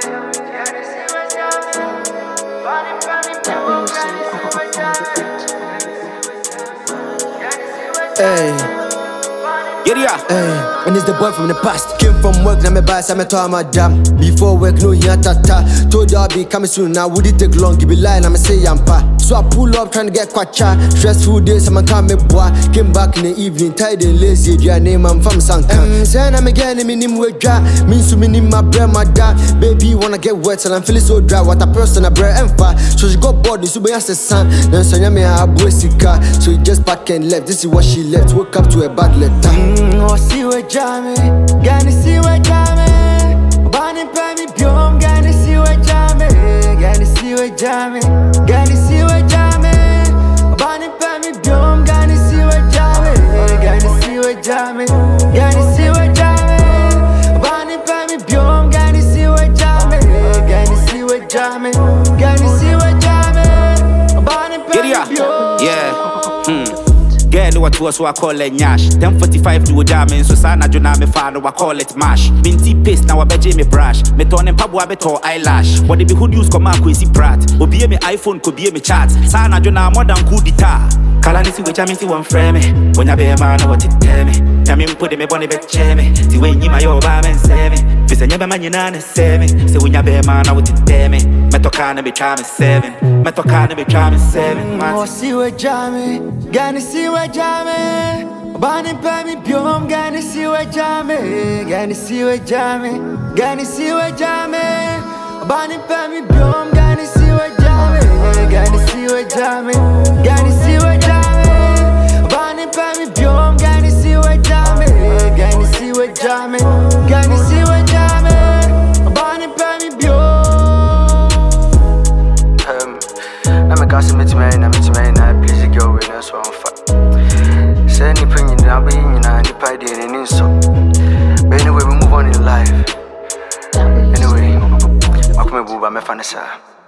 Hey. Hey, and it's the boy from the past. Came from work, now me buy some to my jam. Before work, no here tata. Told you I'll be coming soon. Now would it take long? Give me line, I'ma say yampa. So I pull up trying to get kwacha. Stressful days, I'm come me boy. Came back in the evening, tired and lazy. Your name I'm from Sanka. Saying I'm again in minimum wage. Means to minim my bread, my dad. Baby wanna get wet and I'm feeling so dry. What a person, a bread and fat. So she got bored, so be as a son. Then so me a boy sika. So he just back and left. This is what she left. Woke up to a bad letter. Oh, see what jammy, gonna see what jammy. Bonnie Pammy Biom, gonna see what jammy, gonna see what jammy, gonna see what jammy. Bonnie Pammy Biom, gonna see what jammy, gonna see what jammy, gonna see what jammy. Bonnie Pammy Biom, gonna see what jammy, gonna see what jammy, gonna see what jammy. Bonnie Pammy Biom. Yeah. Girl, what was so I call it Nyash. 10:45 to a jamming, so Sana Juna me father, I call it mash. Minty paste, now I bet me brush. Me turn and pabwa beto eyelash. What the be who use come out Quincy Pratt. Obi me iPhone, could be me chat. Sana Juna more than coup d'etat. Kalanisi which I mean, see one frame me. When I be a man, what it tell me. I mean, put me bonny bet me. See when you my old man say me. If it's a man, you know, say me. See when you be a man, what it tell me. Metokana be trying 7. Metokana be trying 7. Oh, see what jammy, gonna see what jammy. Bonnie Pammy Biom, gonna see what jammy, gonna see what jammy, gonna see what jammy. Bonnie Pammy Biom, gonna see what jammy, gonna see what jammy, gonna see what jammy. Bonnie Pammy Biom, gonna see what jammy, gonna see what jammy, gonna see what jammy. Bonnie Pammy Biom. I'm a gossip, it's man, please go with us one fact. Say anything you know, be in the party and in so. But anyway, we move on in life. Anyway, I'm going to move on my fantasy.